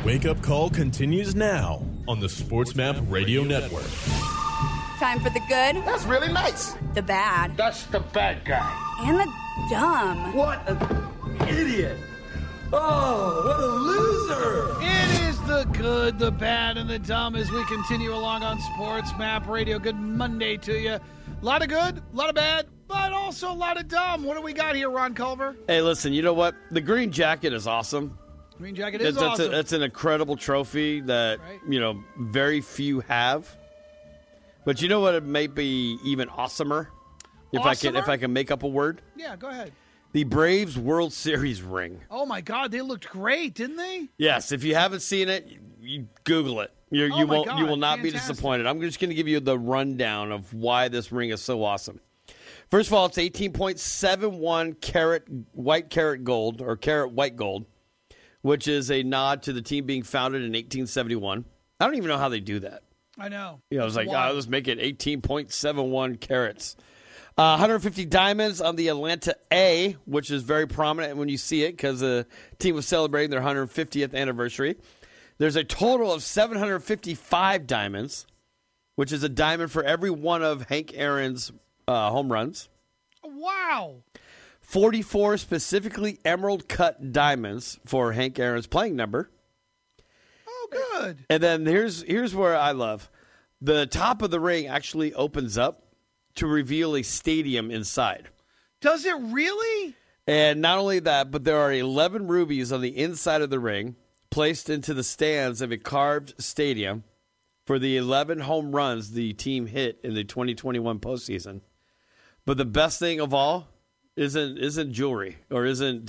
Wake Up Call continues now on the SportsMap Radio Network. Time for the good. That's really nice. The bad. That's the bad guy. And the dumb. What an idiot. Oh, what a loser. It is the good, the bad, and the dumb as we continue along on SportsMap Radio. Good Monday to you. A lot of good, a lot of bad, but also a lot of dumb. What do we got here, Ron Culver? Hey, listen, you know what? The green jacket is awesome. Green jacket is awesome. That's an incredible trophy that, very few have. But you know what? It may be even awesomer if I can make up a word. Yeah, go ahead. The Braves World Series ring. Oh, my God. They looked great, didn't they? Yes. If you haven't seen it, you Google it. You will not be disappointed. I'm just going to give you the rundown of why this ring is so awesome. First of all, it's 18.71 carat white carat gold, or carat white gold, which is a nod to the team being founded in 1871. I don't even know how they do that. I know. I was like, let's make it 18.71 carats. 150 diamonds on the Atlanta A, which is very prominent when you see it because the team was celebrating their 150th anniversary. There's a total of 755 diamonds, which is a diamond for every one of Hank Aaron's home runs. Wow. 44 specifically emerald-cut diamonds for Hank Aaron's playing number. Oh, good. And then here's where I love. The top of the ring actually opens up to reveal a stadium inside. Does it really? And not only that, but there are 11 rubies on the inside of the ring placed into the stands of a carved stadium for the 11 home runs the team hit in the 2021 postseason. But the best thing of all isn't jewelry or isn't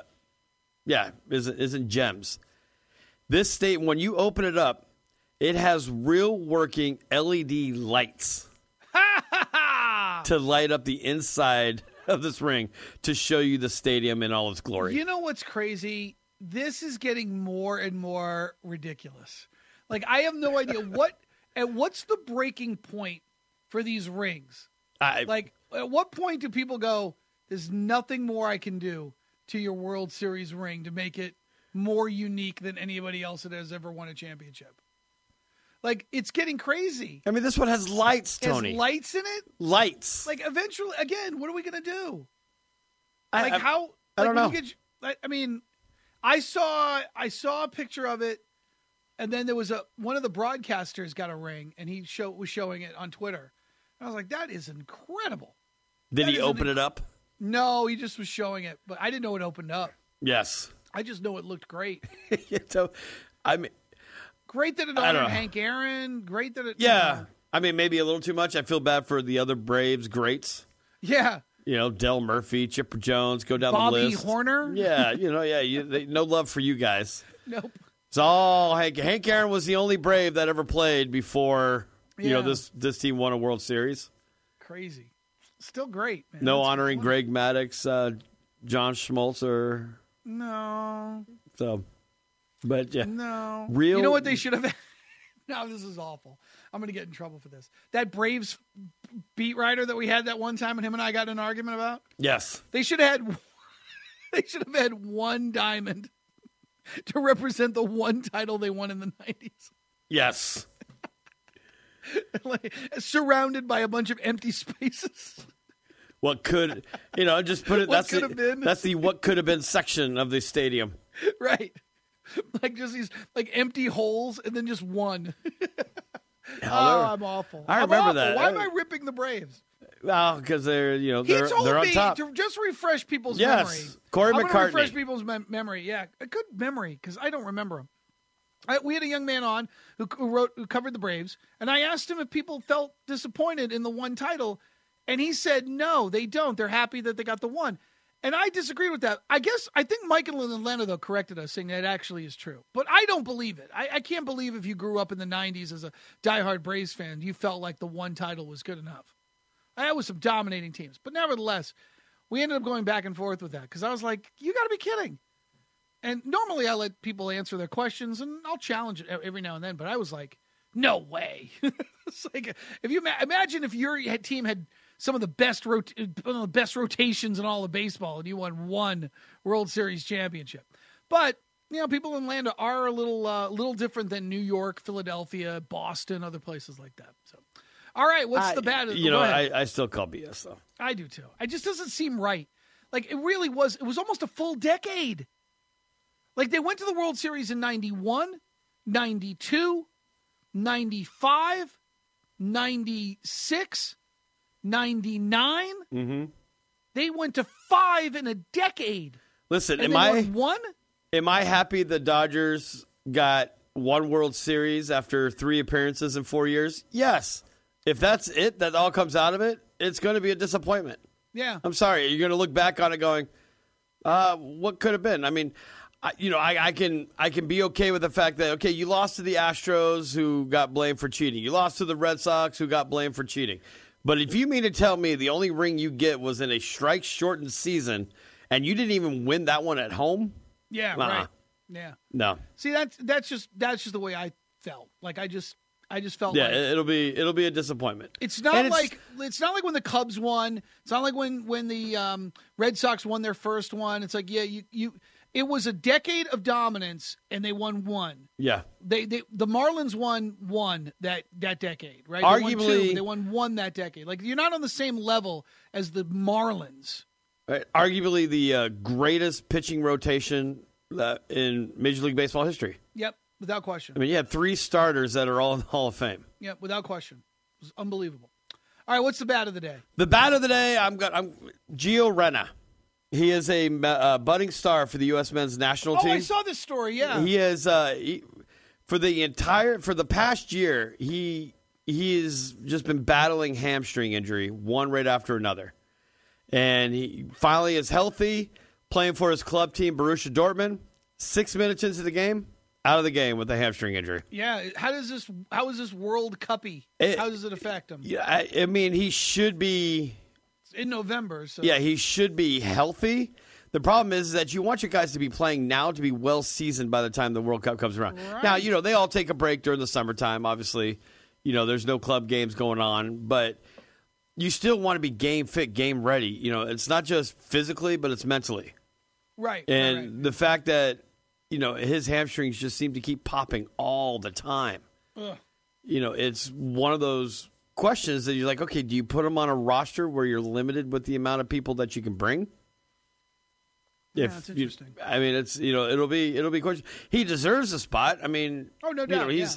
gems. This state, when you open it up, it has real working LED lights to light up the inside of this ring to show you the stadium in all its glory. You know what's crazy? This is getting more and more ridiculous. Like, I have no idea what's the breaking point for these rings? At what point do people go, there's nothing more I can do to your World Series ring to make it more unique than anybody else that has ever won a championship? Like, it's getting crazy. I mean, this one has lights, Tony. Has lights in it? Lights. Like, eventually, again, what are we going to do? I don't know. I saw a picture of it, and then there was one of the broadcasters got a ring, and he was showing it on Twitter. And I was like, that is incredible. Did he open it up? No, he just was showing it, but I didn't know it opened up. Yes. I just know it looked great. Great that it honored Hank Aaron. Great that it... Yeah. I mean, maybe a little too much. I feel bad for the other Braves greats. Yeah. You know, Del Murphy, Chipper Jones, go down Bobby the list. Bobby Horner? Yeah, no love for you guys. Nope. It's all Hank Aaron was the only Brave that ever played before, this team won a World Series. Crazy. Still great, man. No honoring Greg Maddux, John Schmaltz, or... No. So, but yeah. No. Real... You know what they should have... No, this is awful. I'm going to get in trouble for this. That Braves beat writer that we had that one time and him and I got in an argument about? Yes. They should have had one diamond to represent the one title they won in the 90s. Yes. Surrounded by a bunch of empty spaces. What could, just put it, that's the what could have been section of the stadium. Right. Like just these empty holes and then just one. I'm awful. I remember that. Why am I ripping the Braves? Well, because they're they're on top. To just refresh people's memory. Corey McCartney. I'm going to refresh people's memory. Yeah, a good memory because I don't remember him. We had a young man on who covered the Braves, and I asked him if people felt disappointed in the one title, and he said no, they don't. They're happy that they got the one. And I disagree with that. I think Michael in Atlanta, though, corrected us, saying that actually is true. But I don't believe it. I can't believe if you grew up in the 90s as a diehard Braves fan, you felt like the one title was good enough. That was some dominating teams. But nevertheless, we ended up going back and forth with that because I was like, you got to be kidding. And normally I let people answer their questions, and I'll challenge it every now and then. But I was like, no way. It's like, if you imagine if your team had some of the best rotations in all of baseball, and you won one World Series championship. But people in Atlanta are a little different than New York, Philadelphia, Boston, other places like that. So, all right, what's the bad? I still call BS though. I do too. It just doesn't seem right. Like it really was. It was almost a full decade. Like they went to the World Series in 91, 92, 95, 96, 99. Mm-hmm. They went to 5 in a decade. Listen, and won one? Am I happy the Dodgers got one World Series after 3 appearances in 4 years? Yes. If that's it, that all comes out of it, it's going to be a disappointment. Yeah. I'm sorry. You're going to look back on it going, what could have been? I mean, I can be okay with the fact that, okay, you lost to the Astros who got blamed for cheating. You lost to the Red Sox who got blamed for cheating. But if you mean to tell me the only ring you get was in a strike-shortened season and you didn't even win that one at home? Yeah, right. Yeah. No. See, that's just the way I felt. Like I just felt like it'll be a disappointment. It's not like when the Cubs won. It's not like when the Red Sox won their first one. It's like, it was a decade of dominance, and they won one. Yeah, the Marlins won one that decade, right? Arguably, they won one that decade. Like you're not on the same level as the Marlins. Right. Arguably the greatest pitching rotation in Major League Baseball history. Yep, without question. I mean, you had 3 starters that are all in the Hall of Fame. Yep, without question. It was unbelievable. All right, what's the bat of the day? The bat of the day, I'm Gio Reyna. He is a budding star for the U.S. men's national team. Oh, I saw this story, yeah. He is, for the past year, he has just been battling hamstring injury, one right after another. And he finally is healthy, playing for his club team, Borussia Dortmund. 6 minutes into the game, out of the game with a hamstring injury. Yeah, how is this World Cup-y? How does it affect him? Yeah, I mean, he should be... in November. So. Yeah, he should be healthy. The problem is that you want your guys to be playing now to be well-seasoned by the time the World Cup comes around. Right. Now, they all take a break during the summertime. Obviously, there's no club games going on. But you still want to be game fit, game ready. It's not just physically, but it's mentally. Right. And right. the fact that, his hamstrings just seem to keep popping all the time. Ugh. It's one of those questions that you're like, okay, do you put him on a roster where you're limited with the amount of people that you can bring? Yeah, that's interesting. It's it'll be a question. He deserves a spot. I mean, oh no doubt. He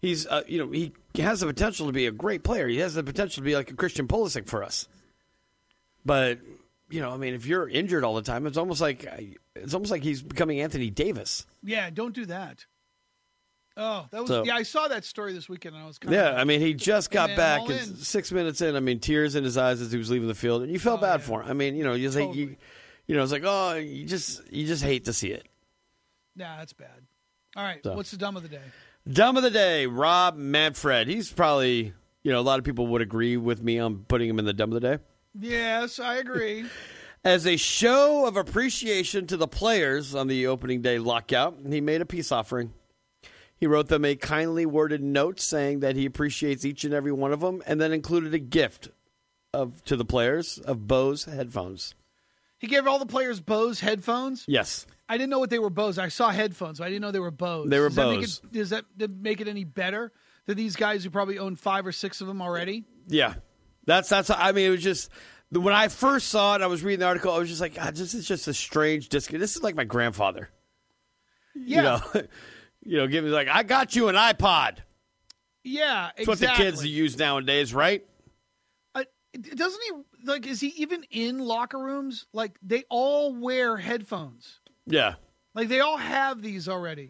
has the potential to be a great player. He has the potential to be like a Christian Pulisic for us. But if you're injured all the time, it's almost like he's becoming Anthony Davis. Yeah, don't do that. Oh, that was I saw that story this weekend. And I was kind of he just got back. And 6 minutes in, tears in his eyes as he was leaving the field, and you felt bad for him. I mean, totally. It's like, oh, you just hate to see it. Nah, that's bad. All right, what's the dumb of the day? Dumb of the day, Rob Manfred. He's probably, a lot of people would agree with me on putting him in the dumb of the day. Yes, I agree. As a show of appreciation to the players on the opening day lockout, he made a peace offering. He wrote them a kindly worded note saying that he appreciates each and every one of them, and then included a gift to the players of Bose headphones. He gave all the players Bose headphones? Yes. I didn't know what they were Bose. I saw headphones, but I didn't know they were Bose. They were Bose. Does that make it any better to these guys who probably own 5 or 6 of them already? Yeah. That's. I mean, it was just... When I first saw it, I was reading the article, I was just like, God, this is just a strange disc. This is like my grandfather. Yeah. Give me like, I got you an iPod. Yeah, exactly. That's what the kids use nowadays, right? Doesn't he, is he even in locker rooms? Like, they all wear headphones. Yeah. Like, they all have these already.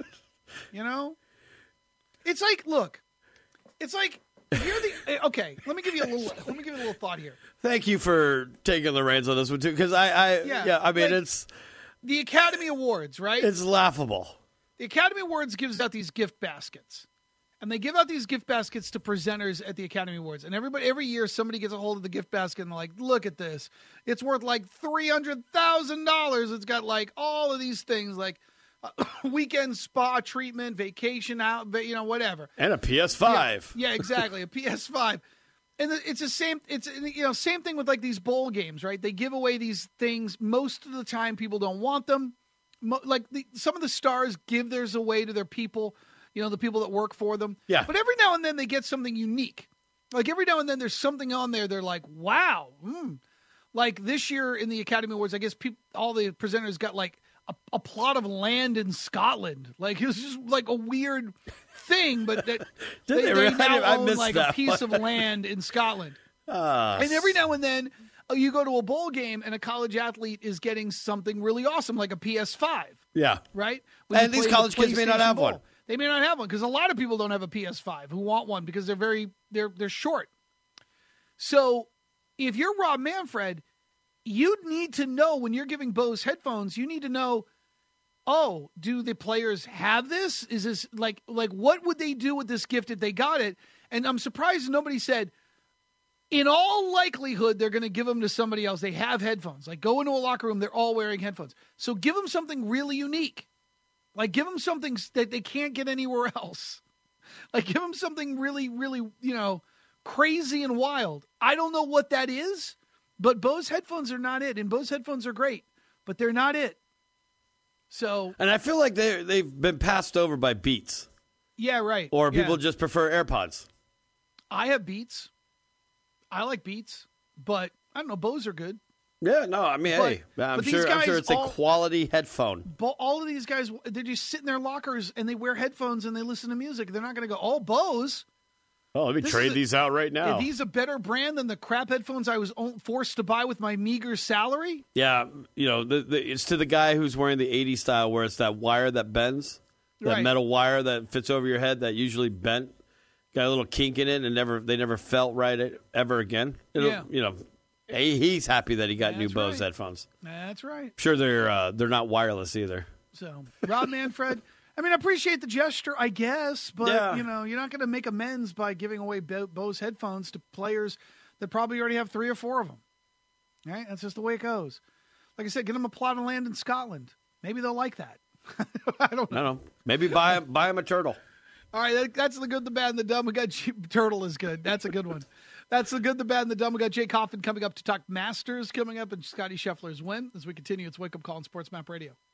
It's like, look, it's like, okay, let me give you a little thought here. Thank you for taking the reins on this one too, because it's the Academy Awards, right? It's laughable. The Academy Awards gives out these gift baskets, and they give out these gift baskets to presenters at the Academy Awards. And every year, somebody gets a hold of the gift basket and they're like, "Look at this! It's worth like $300,000. It's got like all of these things, like." Weekend spa treatment, vacation out, whatever. And a PS5. Yeah, exactly. A PS5. And it's the same, same thing with like these bowl games, right? They give away these things. Most of the time people don't want them. some of the stars give theirs away to their people, the people that work for them. Yeah. But every now and then they get something unique. Like every now and then there's something on there. They're like, wow. Like this year in the Academy Awards, I guess all the presenters got like a plot of land in Scotland. Like it was just like a weird thing, but that they now own like a piece of land in Scotland. And every now and then you go to a bowl game and a college athlete is getting something really awesome, like a PS5. Yeah. Right? And these college kids may not have one. They may not have one because a lot of people don't have a PS5 who want one because they're short. So if you're Rob Manfred, you need to know when you're giving Bose headphones, you need to know, oh, do the players have this? Is this like what would they do with this gift if they got it? And I'm surprised nobody said, in all likelihood, they're going to give them to somebody else. They have headphones. Like go into a locker room, they're all wearing headphones. So give them something really unique. Like give them something that they can't get anywhere else. Like give them something really, really, crazy and wild. I don't know what that is. But Bose headphones are not it, and Bose headphones are great, but they're not it. So, and I feel like they've been passed over by Beats. Yeah, right. Or people just prefer AirPods. I have Beats. I like Beats, but I don't know. Bose are good. Yeah, no, I mean, hey, I'm sure it's a quality headphone. But all of these guys, they just sit in their lockers and they wear headphones and they listen to music. They're not going to go, oh, Bose. Oh, let me trade these out right now. Are these a better brand than the crap headphones I was forced to buy with my meager salary? Yeah, it's to the guy who's wearing the 80s style where it's that wire that bends, that metal wire that fits over your head that usually bent, got a little kink in it and they never felt right ever again. He's happy that he got new Bose headphones. That's right. I'm sure they're not wireless either. So, Rob Manfred, I mean, I appreciate the gesture, I guess, but, you're not going to make amends by giving away Bose headphones to players that probably already have 3 or 4 of them. Right? That's just the way it goes. Like I said, get them a plot of land in Scotland. Maybe they'll like that. I don't know. Maybe buy them a turtle. All right, that's the good, the bad, and the dumb. We got turtle is good. That's a good one. That's the good, the bad, and the dumb. We got Jay Coffin coming up to talk Masters coming up and Scotty Scheffler's win as we continue. It's Wake Up Call on Sports Map Radio.